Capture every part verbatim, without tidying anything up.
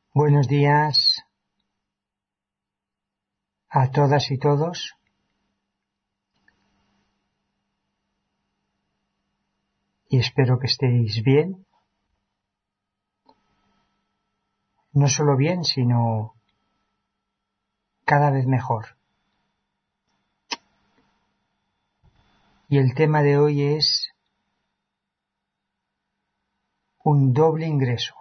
Buenos días a todas y todos. Y espero que estéis bien. No solo bien, sino cada vez mejor. Y el tema de hoy es un doble ingreso.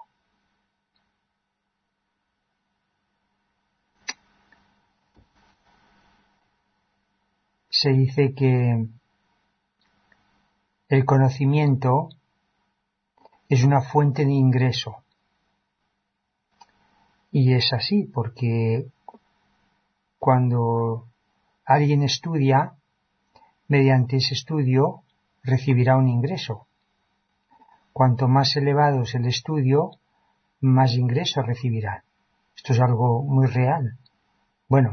Se dice que el conocimiento es una fuente de ingreso. Y es así, porque cuando alguien estudia, mediante ese estudio recibirá un ingreso. Cuanto más elevado es el estudio, más ingresos recibirá. Esto es algo muy real. Bueno,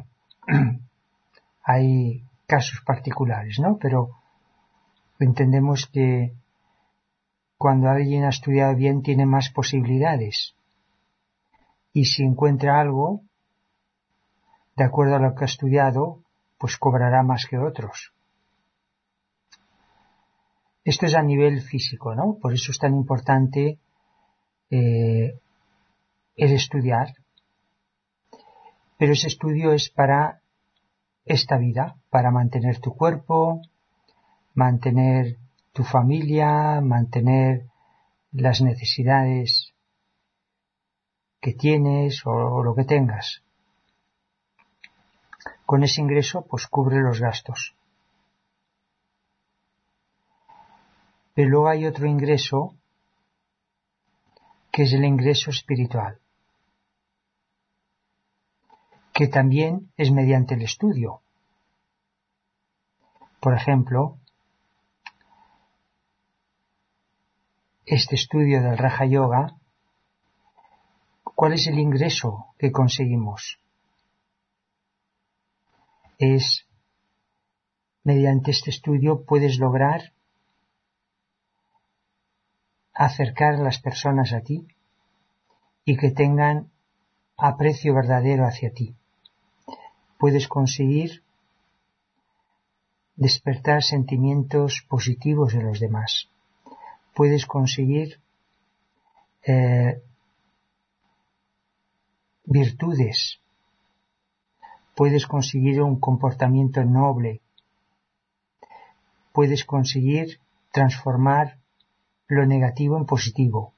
hay casos particulares, ¿no? Pero entendemos que cuando alguien ha estudiado bien tiene más posibilidades. Y si encuentra algo, de acuerdo a lo que ha estudiado, pues cobrará más que otros. Esto es a nivel físico, ¿no? Por eso es tan importante eh, el estudiar. Pero ese estudio es para esta vida, para mantener tu cuerpo, mantener tu familia, mantener las necesidades que tienes o, o lo que tengas. Con ese ingreso, pues cubre los gastos. Pero luego hay otro ingreso, que es el ingreso espiritual, que también es mediante el estudio. Por ejemplo, este estudio del Raja Yoga, ¿cuál es el ingreso que conseguimos? Es, mediante este estudio puedes lograr acercar a las personas a ti y que tengan aprecio verdadero hacia ti. Puedes conseguir despertar sentimientos positivos en los demás. Puedes conseguir eh, virtudes. Puedes conseguir un comportamiento noble. Puedes conseguir transformar lo negativo en positivo.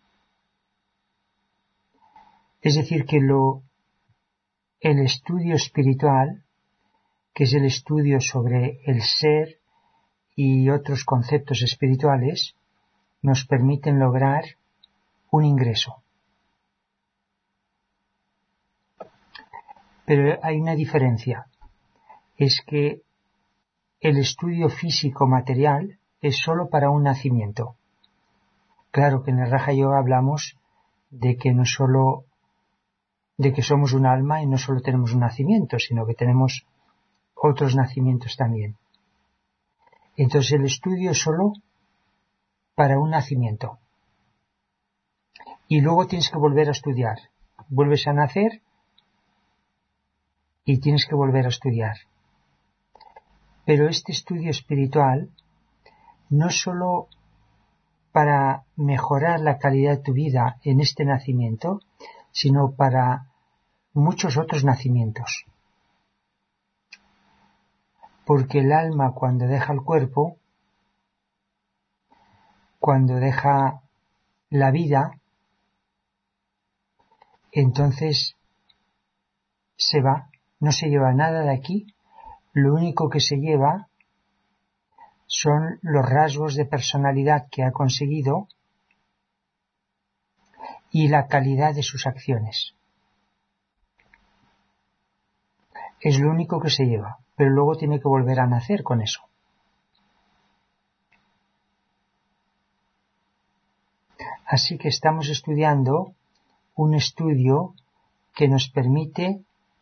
Es decir, que lo, el estudio espiritual, que es el estudio sobre el ser y otros conceptos espirituales, nos permiten lograr un ingreso. Pero hay una diferencia, es que el estudio físico material es solo para un nacimiento. Claro que en el Raja Yoga hablamos de que no solo de que somos un alma y no solo tenemos un nacimiento, sino que tenemos otros nacimientos también. Entonces el estudio es solo para un nacimiento. Y luego tienes que volver a estudiar. Vuelves a nacer y tienes que volver a estudiar. Pero este estudio espiritual no es solo para mejorar la calidad de tu vida en este nacimiento, sino para muchos otros nacimientos. Porque el alma, cuando deja el cuerpo, cuando deja la vida, entonces se va, no se lleva nada de aquí, lo único que se lleva son los rasgos de personalidad que ha conseguido y la calidad de sus acciones. Es lo único que se lleva, pero luego tiene que volver a nacer con eso. Así que estamos estudiando un estudio que nos permite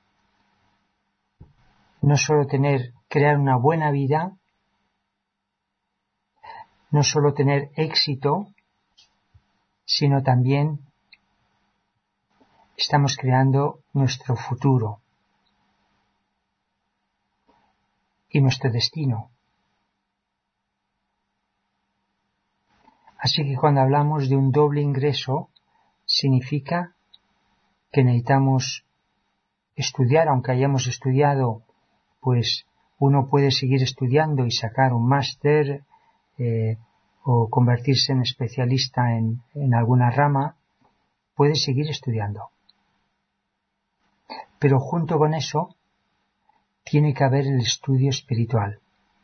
no solo tener, crear una buena vida, no solo tener éxito, sino también estamos creando nuestro futuro y nuestro destino. Así que cuando hablamos de un doble ingreso, significa que necesitamos estudiar, aunque hayamos estudiado, pues uno puede seguir estudiando y sacar un máster eh, o convertirse en especialista en, en alguna rama, puede seguir estudiando. Pero junto con eso, tiene que haber el estudio espiritual.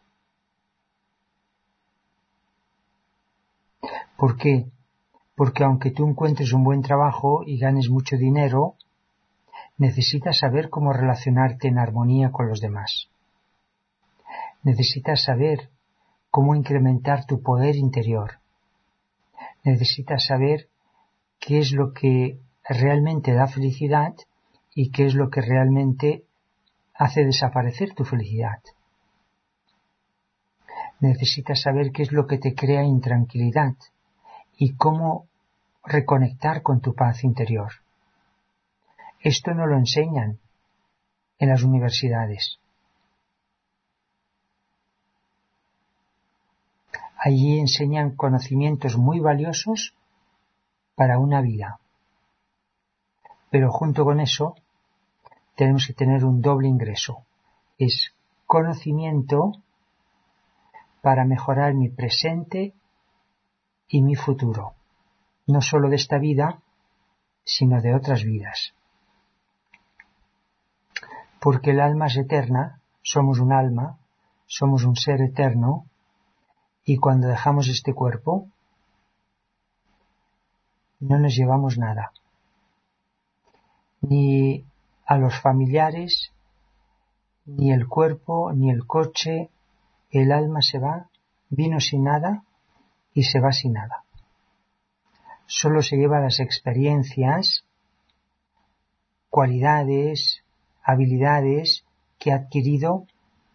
¿Por qué? Porque aunque tú encuentres un buen trabajo y ganes mucho dinero, necesitas saber cómo relacionarte en armonía con los demás. Necesitas saber cómo incrementar tu poder interior. Necesitas saber qué es lo que realmente da felicidad y qué es lo que realmente hace desaparecer tu felicidad. Necesitas saber qué es lo que te crea intranquilidad y cómo reconectar con tu paz interior. Esto no lo enseñan en las universidades. Allí enseñan conocimientos muy valiosos para una vida. Pero junto con eso tenemos que tener un doble ingreso. Es conocimiento para mejorar mi presente y mi futuro. No solo de esta vida, sino de otras vidas. Porque el alma es eterna, somos un alma, somos un ser eterno, y cuando dejamos este cuerpo, no nos llevamos nada. Ni a los familiares, ni el cuerpo, ni el coche, el alma se va, vino sin nada y se va sin nada. Solo se lleva las experiencias, cualidades, habilidades que ha adquirido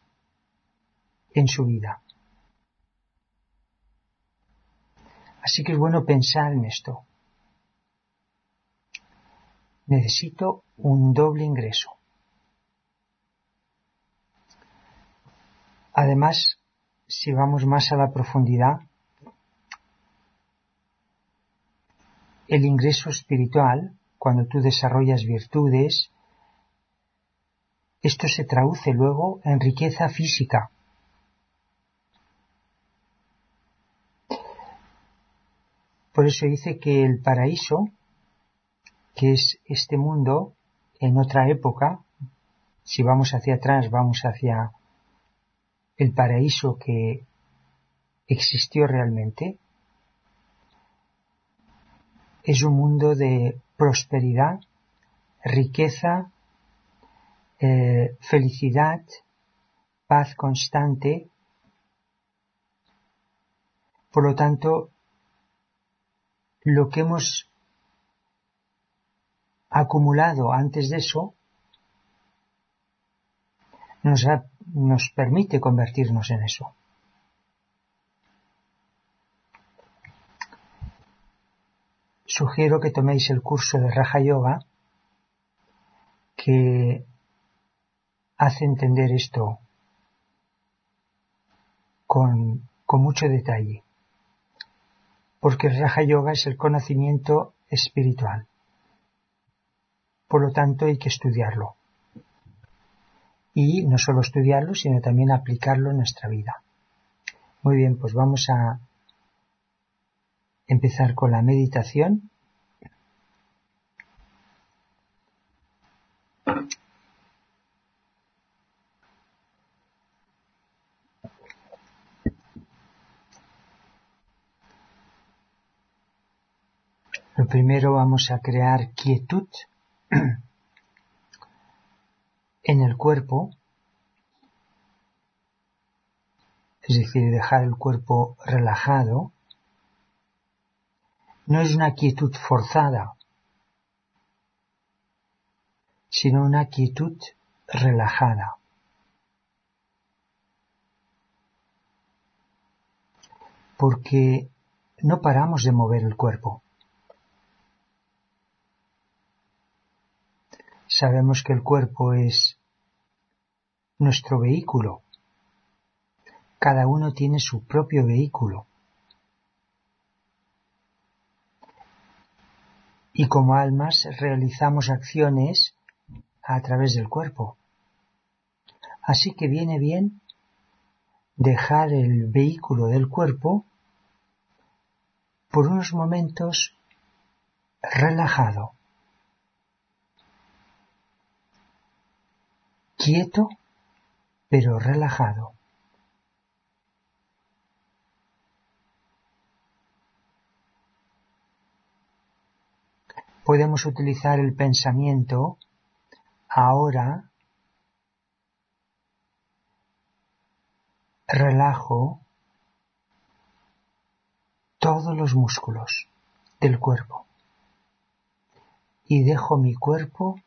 en su vida. Así que es bueno pensar en esto. Necesito un doble ingreso. Además, si vamos más a la profundidad, el ingreso espiritual, cuando tú desarrollas virtudes, esto se traduce luego en riqueza física. Por eso dice que el paraíso, que es este mundo, en otra época, si vamos hacia atrás, vamos hacia el paraíso que existió realmente, es un mundo de prosperidad, riqueza, eh, felicidad, paz constante. Por lo tanto, lo que hemos acumulado antes de eso nos, ha, nos permite convertirnos en eso. Sugiero que toméis el curso de Raja Yoga que hace entender esto con, con mucho detalle, porque el Raja Yoga es el conocimiento espiritual. Por lo tanto, hay que estudiarlo. Y no solo estudiarlo, sino también aplicarlo en nuestra vida. Muy bien, pues vamos a empezar con la meditación. Lo primero, vamos a crear quietud en el cuerpo, es decir, dejar el cuerpo relajado. No es una quietud forzada, sino una quietud relajada. Porque no paramos de mover el cuerpo. sabemos que el cuerpo es nuestro vehículo. Cada uno tiene su propio vehículo. Y como almas realizamos acciones a través del cuerpo. Así que viene bien dejar el vehículo del cuerpo por unos momentos relajado, quieto, pero relajado. Podemos utilizar el pensamiento ahora, relajo todos los músculos del cuerpo y dejo mi cuerpo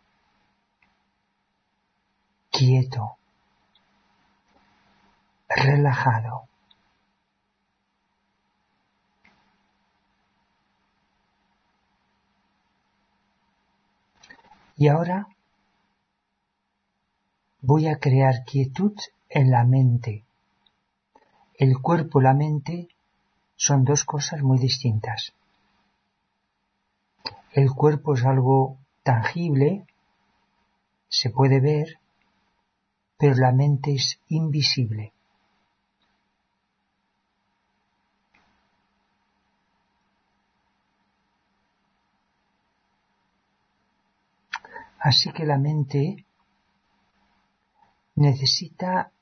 quieto, relajado. Y ahora voy a crear quietud en la mente. El cuerpo y la mente son dos cosas muy distintas. El cuerpo es algo tangible, se puede ver, pero la mente es invisible. Así que la mente necesita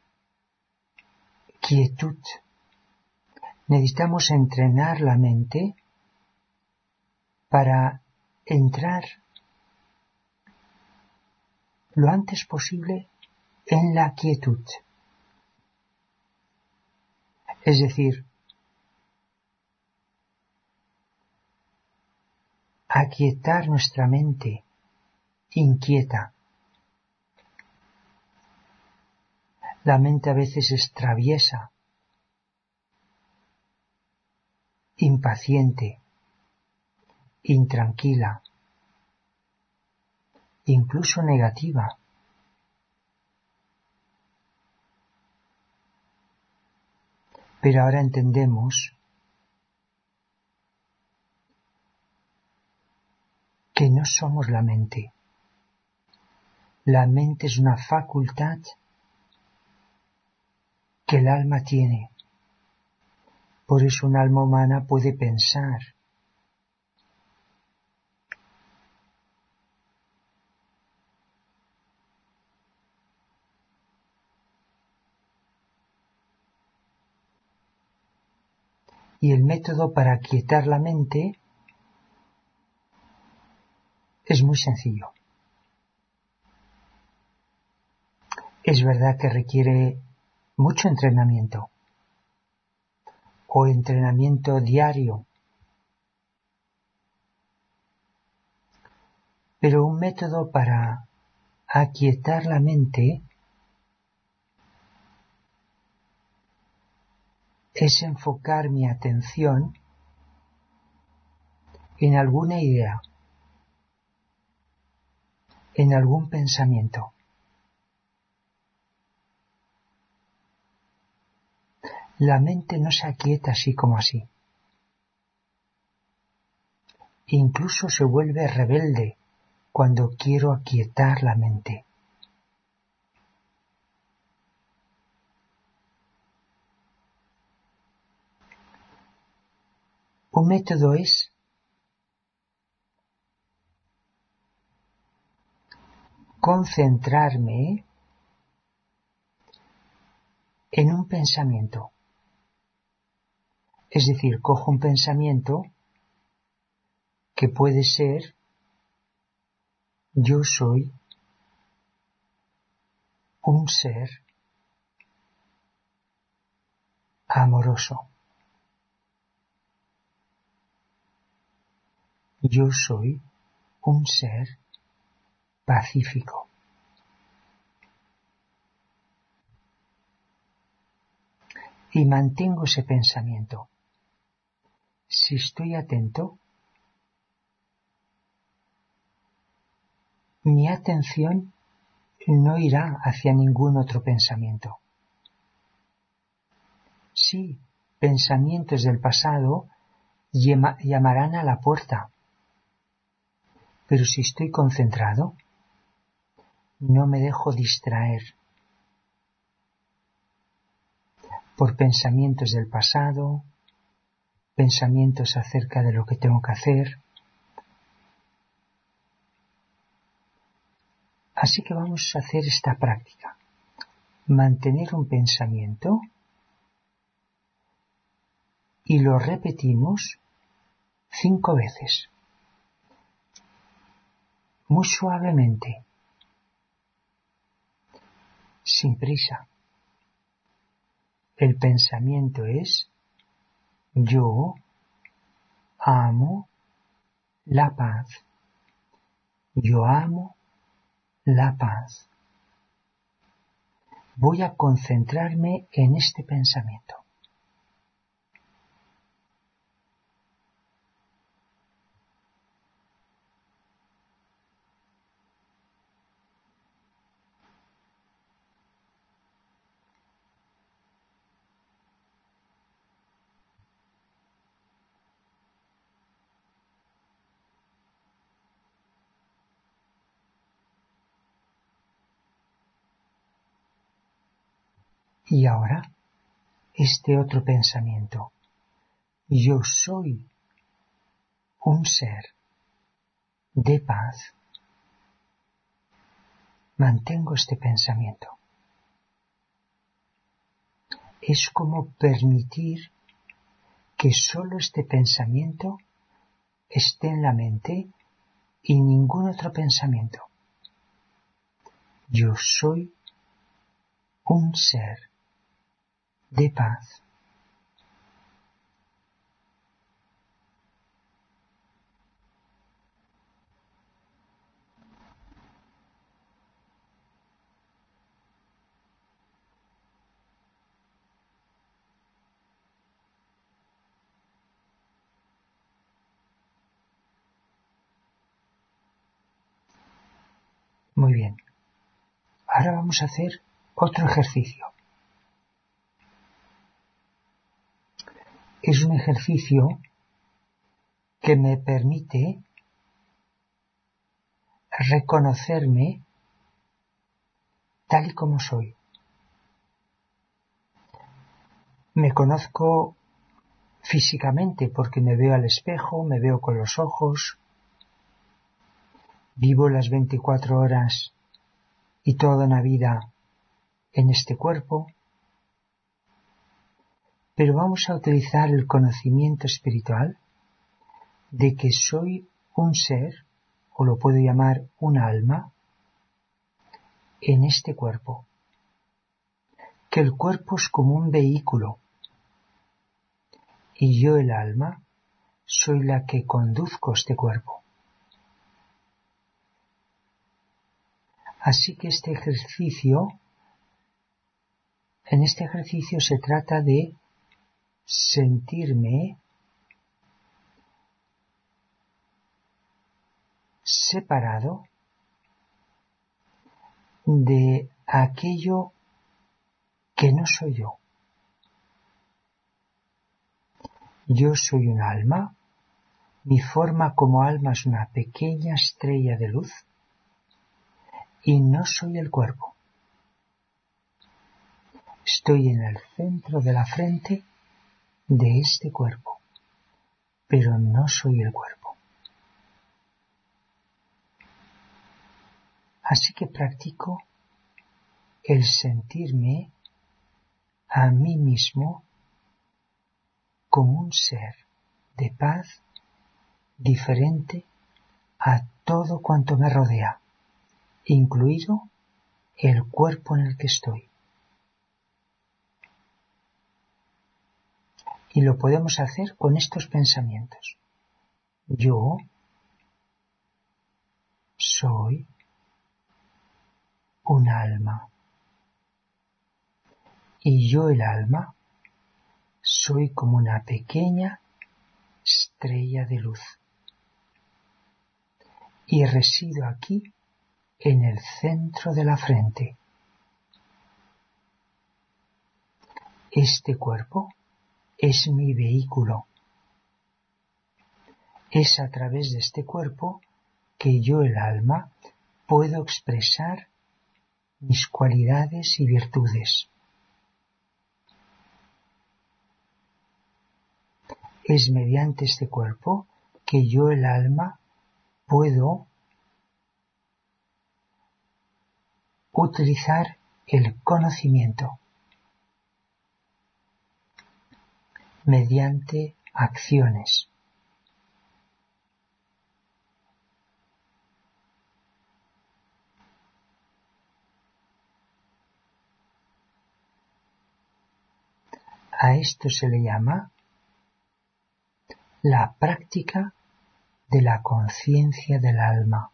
quietud. Necesitamos entrenar la mente para entrar lo antes posible en la quietud. Es decir, aquietar nuestra mente inquieta. La mente a veces es traviesa, impaciente, intranquila, incluso negativa. Pero ahora entendemos que no somos la mente. La mente es una facultad que el alma tiene. Por eso un alma humana puede pensar. Y el método para aquietar la mente es muy sencillo. Es verdad que requiere mucho entrenamiento o entrenamiento diario, pero un método para aquietar la mente es enfocar mi atención en alguna idea, en algún pensamiento. La mente no se aquieta así como así. Incluso se vuelve rebelde cuando quiero aquietar la mente. Un método es concentrarme en un pensamiento. Es decir, cojo un pensamiento que puede ser yo soy un ser amoroso. Yo soy un ser pacífico. Y mantengo ese pensamiento. Si estoy atento, mi atención no irá hacia ningún otro pensamiento. Sí, pensamientos del pasado llamarán a la puerta, pero si estoy concentrado, no me dejo distraer por pensamientos del pasado, pensamientos acerca de lo que tengo que hacer. Así que vamos a hacer esta práctica. Mantener un pensamiento y lo repetimos cinco veces, muy suavemente, sin prisa. El pensamiento es: yo amo la paz. Yo amo la paz. Voy a concentrarme en este pensamiento. Y ahora, este otro pensamiento. Yo soy un ser de paz. Mantengo este pensamiento. Es como permitir que solo este pensamiento esté en la mente y ningún otro pensamiento. Yo soy un ser de paz. Muy bien. Ahora vamos a hacer otro ejercicio. Es un ejercicio que me permite reconocerme tal y como soy. Me conozco físicamente porque me veo al espejo, me veo con los ojos, vivo las veinticuatro horas y toda una vida en este cuerpo, pero vamos a utilizar el conocimiento espiritual de que soy un ser, o lo puedo llamar un alma, en este cuerpo. Que el cuerpo es como un vehículo y yo, el alma, soy la que conduzco este cuerpo. Así que este ejercicio, en este ejercicio se trata de sentirme separado de aquello que no soy yo. Yo soy un alma, mi forma como alma es una pequeña estrella de luz y no soy el cuerpo. Estoy en el centro de la frente de este cuerpo, pero no soy el cuerpo. Así que practico el sentirme a mí mismo como un ser de paz diferente a todo cuanto me rodea, incluido el cuerpo en el que estoy. Y lo podemos hacer con estos pensamientos. Yo soy un alma. Y yo, el alma, soy como una pequeña estrella de luz. Y resido aquí en el centro de la frente. Este cuerpo es mi vehículo. Es a través de este cuerpo que yo, el alma, puedo expresar mis cualidades y virtudes. Es mediante este cuerpo que yo, el alma, puedo utilizar el conocimiento mediante acciones. A esto se le llama la práctica de la conciencia del alma,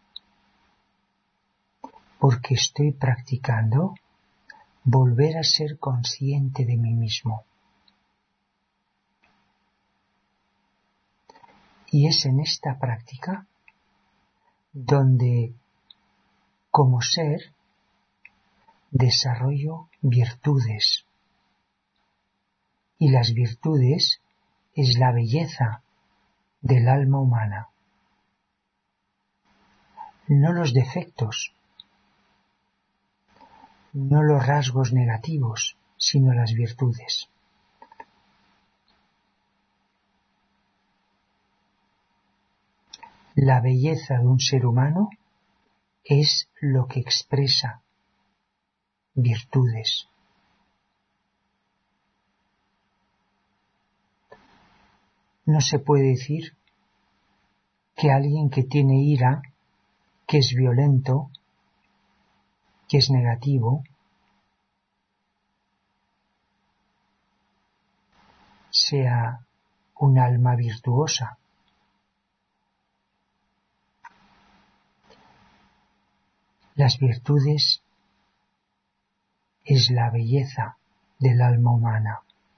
porque estoy practicando volver a ser consciente de mí mismo. Y es en esta práctica donde, como ser, desarrollo virtudes. Y las virtudes es la belleza del alma humana, no los defectos, no los rasgos negativos, sino las virtudes. La belleza de un ser humano es lo que expresa virtudes. No se puede decir que alguien que tiene ira, que es violento, que es negativo, sea un alma virtuosa. Las virtudes es la belleza del alma humana.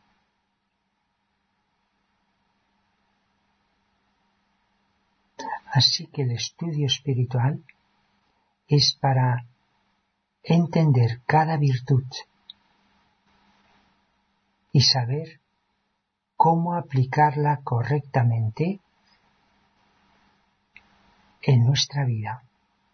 Así que el estudio espiritual es para entender cada virtud y saber cómo aplicarla correctamente en nuestra vida.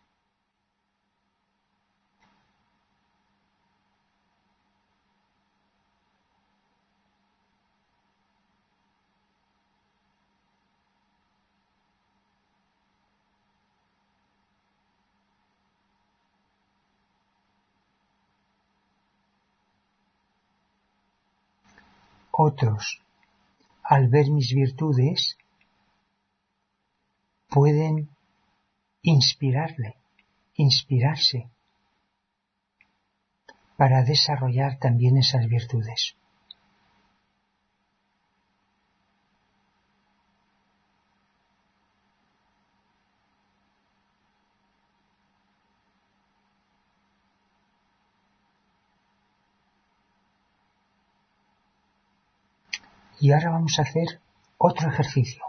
Otros, al ver mis virtudes, pueden inspirarle, inspirarse para desarrollar también esas virtudes. Y ahora vamos a hacer otro ejercicio.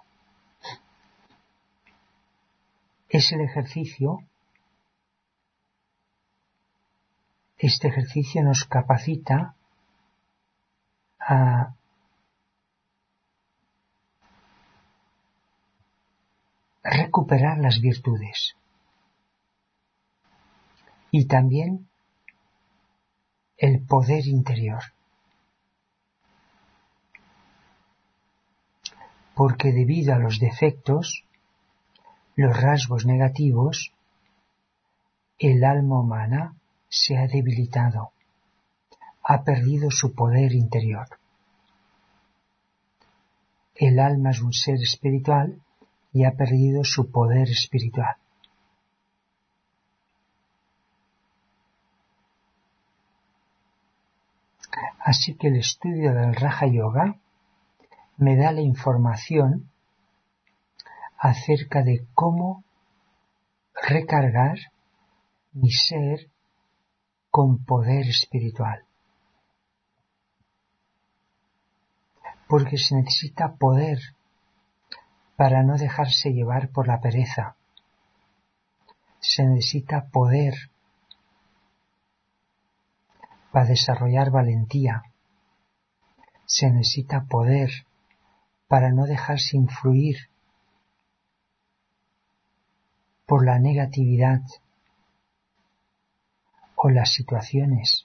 Es el ejercicio, este ejercicio nos capacita a recuperar las virtudes y también el poder interior. Porque debido a los defectos, los rasgos negativos, el alma humana se ha debilitado, ha perdido su poder interior. El alma es un ser espiritual y ha perdido su poder espiritual. Así que el estudio del Raja Yoga me da la información acerca de cómo recargar mi ser con poder espiritual. Porque se necesita poder para no dejarse llevar por la pereza, se necesita poder para desarrollar valentía. Se necesita poder para no dejarse influir por la negatividad o las situaciones.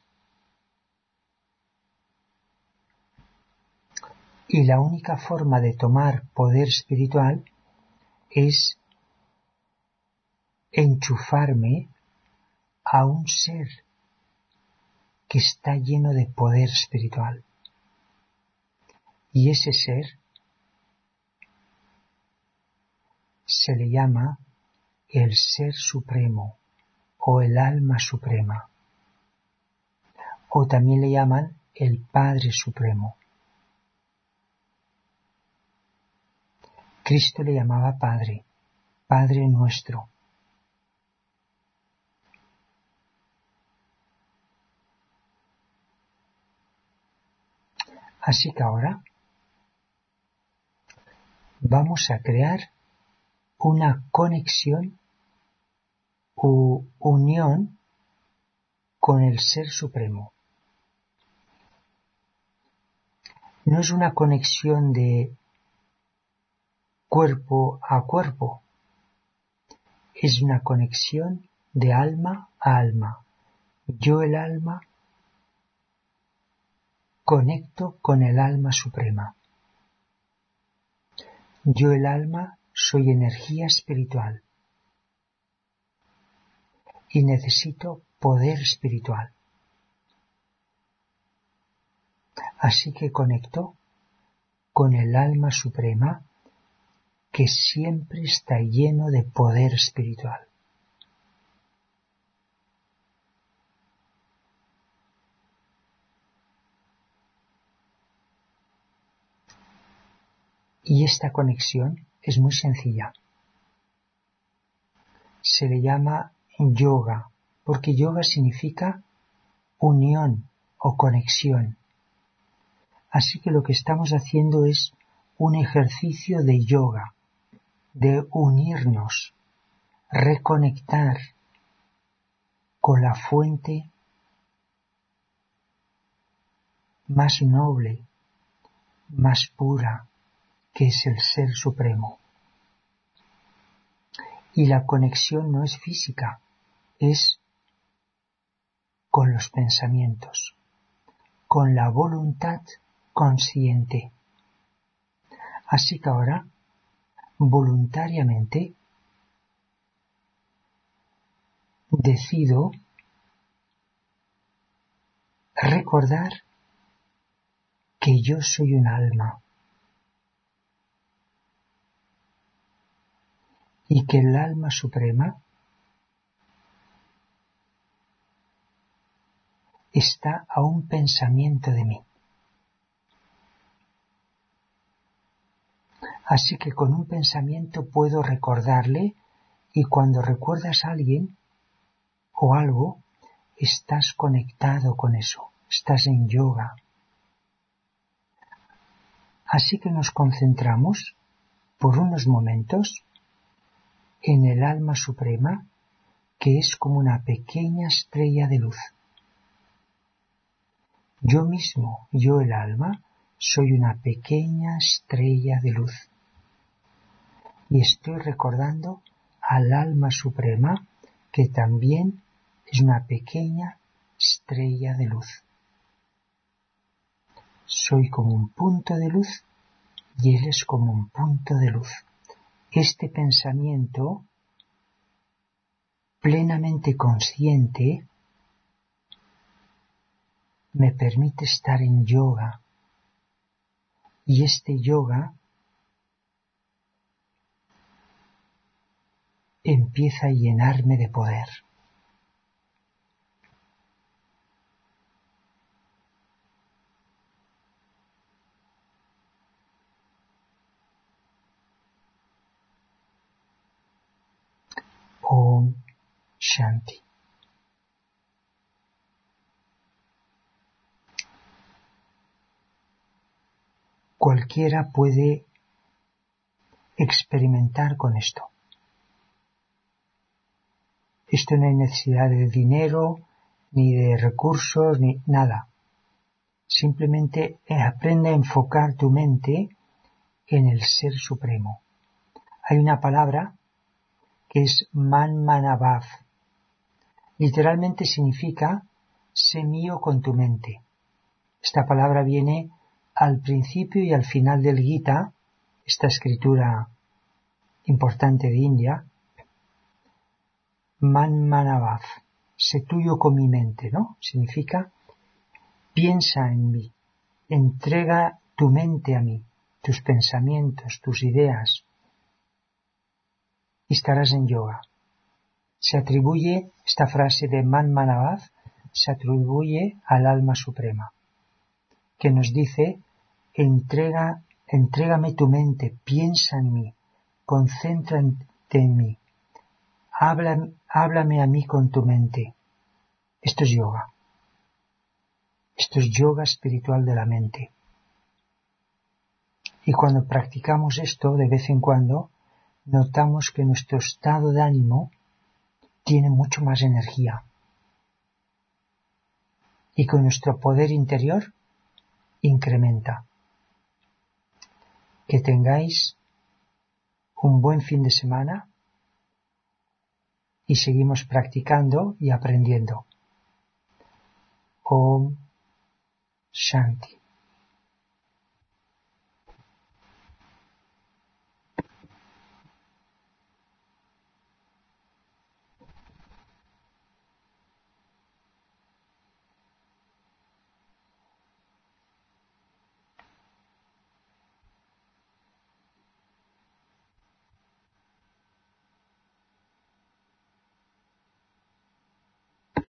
Y la única forma de tomar poder espiritual es enchufarme a un ser que está lleno de poder espiritual. Y ese ser se le llama el Ser Supremo o el Alma Suprema, o también le llaman el Padre Supremo. Cristo le llamaba Padre, Padre nuestro. Así que ahora vamos a crear una conexión u unión con el Ser Supremo. No es una conexión de cuerpo a cuerpo, es una conexión de alma a alma. Yo, el alma, conecto con el alma suprema. Yo, el alma, soy energía espiritual y necesito poder espiritual. Así que conecto con el alma suprema que siempre está lleno de poder espiritual. Y esta conexión es muy sencilla. Se le llama yoga, porque yoga significa unión o conexión. Así que lo que estamos haciendo es un ejercicio de yoga, de unirnos, reconectar con la fuente más noble, más pura, que es el Ser Supremo. Y la conexión no es física, es con los pensamientos, con la voluntad consciente. Así que ahora, voluntariamente, decido recordar que yo soy un alma y que el alma suprema está a un pensamiento de mí. Así que con un pensamiento puedo recordarle, y cuando recuerdas a alguien o algo, estás conectado con eso, estás en yoga. Así que nos concentramos por unos momentos en el alma suprema, que es como una pequeña estrella de luz. Yo mismo, yo el alma, soy una pequeña estrella de luz. Y estoy recordando al alma suprema, que también es una pequeña estrella de luz. Soy como un punto de luz y él es como un punto de luz. Este pensamiento plenamente consciente me permite estar en yoga, y este yoga empieza a llenarme de poder. Om Shanti. Cualquiera puede experimentar con esto. Esto no hay necesidad de dinero, ni de recursos, ni nada. Simplemente aprende a enfocar tu mente en el Ser Supremo. Hay una palabra que es Man Manavav. Literalmente significa sé mío con tu mente. Esta palabra viene al principio y al final del Gita, esta escritura importante de India. Man Manavav, sé tuyo con mi mente, ¿no? Significa piensa en mí, entrega tu mente a mí, tus pensamientos, tus ideas, y estarás en yoga. Se atribuye, esta frase de Man Manavav, se atribuye al alma suprema, que nos dice, entrega, entrégame tu mente, piensa en mí, concéntrate en mí, habla, háblame a mí con tu mente. Esto es yoga. Esto es yoga espiritual de la mente. Y cuando practicamos esto, de vez en cuando, notamos que nuestro estado de ánimo tiene mucho más energía. Y que nuestro poder interior incrementa. Que tengáis un buen fin de semana y seguimos practicando y aprendiendo. Om Shanti.